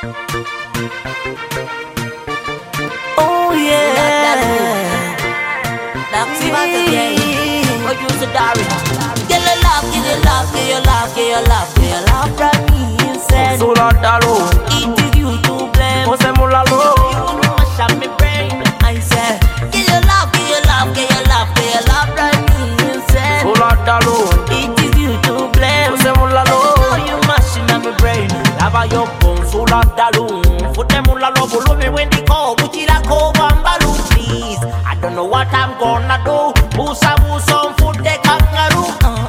Oh yeah. That's about again. Or use the diary. Get your love, get your love, get your love, get your love, get your love from me instead. Soldalo, It is you to blame. Jose Mulalo. You wanna mash up my brain. I said, get your love, get your love, get your love, get your love from me instead. Soldalo, It is you to blame. Jose Mulalo. Oh, you mashing up my brain. Lava your bones, Soldalo. Fute Mulalo, follow me when they call. Buchila ko bambalu, please. I don't know what I'm gonna do. Busa busa, fute kangaroo.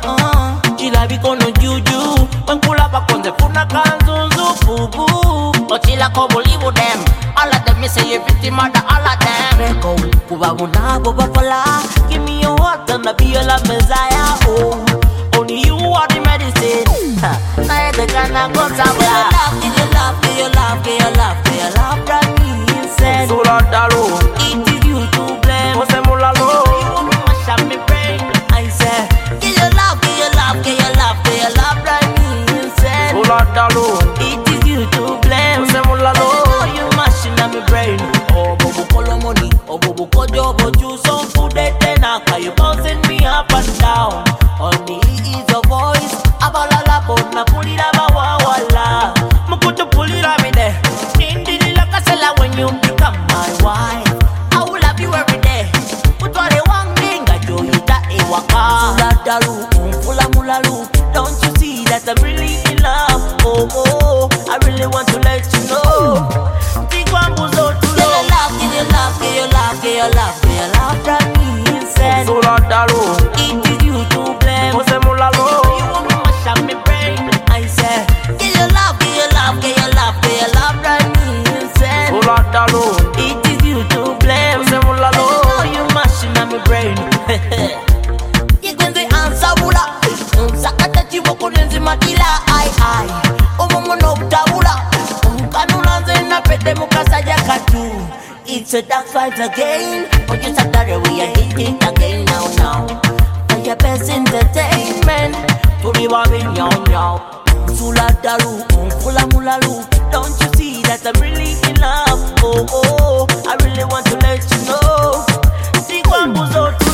Chila bikono juju. When kula bakonde funa kanzunzu fubu. Ochila ko bolivu them. All of them me say you victim of all of them. Reko kuba muna boba fala. Give me your heart and I be your love messiah. Oh, only you are the medicine. Now the kind go sabla. Give your love, give your love, give your love, give your love, give your love from me instead. Soldalo, It is you to blame. Jose Mulalo. You wanna mash up my brain. I said, give your love, give your love, give your love, give your love from me instead. Soldalo, It is you to blame. Jose Mulalo. Oh, you mashing up my brain. Oh, bobo kolo money. Oh, bobo kojo boju. Some food they tenaka. You bouncing me up and down. Only is your voice. Abalala bona pulira bawawala. Mukutu pulira me there. Nindili lakasela when you become my wife. I will love you every day. Utwale wanginga joyita ewaka. Suladalu, umfula mulalu. Don't you see that I'm really in love? Oh, oh, I really want to let you know. Tigwambuzo tulo. Get your love, get your love, get your love, get your love, get your love from me instead. Soldalo, It is you to blame. Jose Mulalo. You wanna mash up my brain. I said, get your love, get your love, get your love, get your love from me instead. Soldalo, It is you to blame. Jose Mulalo. Oh, you mashing up my brain. You can say answer bula. Sakata chiboko nenzi matila. I. Omomo no tabula. Kanulanze na pete mukasaja katu. It's a dark fight again. But you said that we are hitting again now. For your best entertainment. To the wabin yow. Suladalu, fula mulalu. Don't you see that I'm really in love? Oh, oh, I really want to let you know. See Guambuzo.